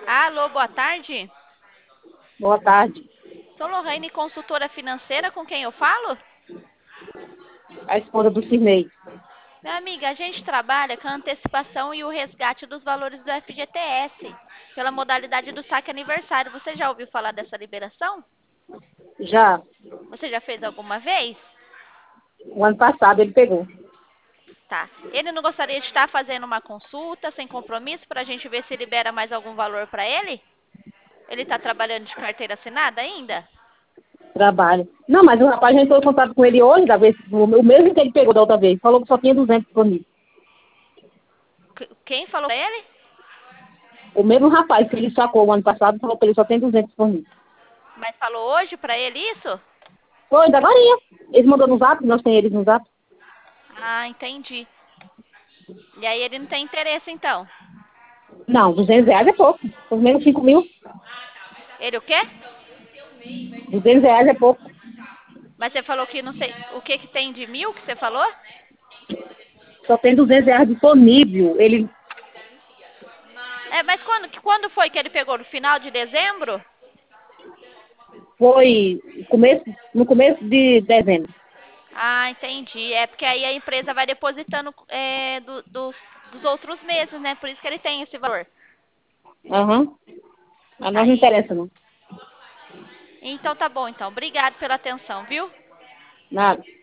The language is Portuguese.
Alô, boa tarde. Boa tarde. Sou Lohane, consultora financeira, com quem eu falo? A esposa do Cirnei. Minha amiga, a gente trabalha com a antecipação e o resgate dos valores do FGTS, pela modalidade do saque aniversário. Você já ouviu falar dessa liberação? Já Você já fez alguma vez? o ano passado ele pegou. Tá. Ele não gostaria de estar fazendo uma consulta sem compromisso para a gente ver se libera mais algum valor para ele? Ele está trabalhando de carteira assinada ainda? Trabalho. Não, mas o rapaz já entrou em contato com ele hoje, da vez, o mesmo que ele pegou da outra vez. Falou que só tinha 200 disponível. Quem falou pra ele? O mesmo rapaz que ele sacou o ano passado falou que ele só tem 200 disponível. Mas falou hoje para ele isso? Foi, da varinha. Eles mandou no zap, nós temos eles no zap. Ah, entendi. E aí ele não tem interesse, então? Não, R$ 200 é pouco. Pelo menos 5 mil. Ele o quê? R$ 200 é pouco. Mas você falou que não sei. O que que tem de 1.000 que você falou? Só tem R$ 200 disponível. Ele É, mas quando foi que ele pegou? No final de dezembro? foi no começo de dezembro. Ah, entendi. É porque aí a empresa vai depositando dos outros meses, né? Por isso que ele tem esse valor. Aham. A nós não Aí. interessa, não. Então tá bom, então. Obrigado pela atenção, viu? Nada.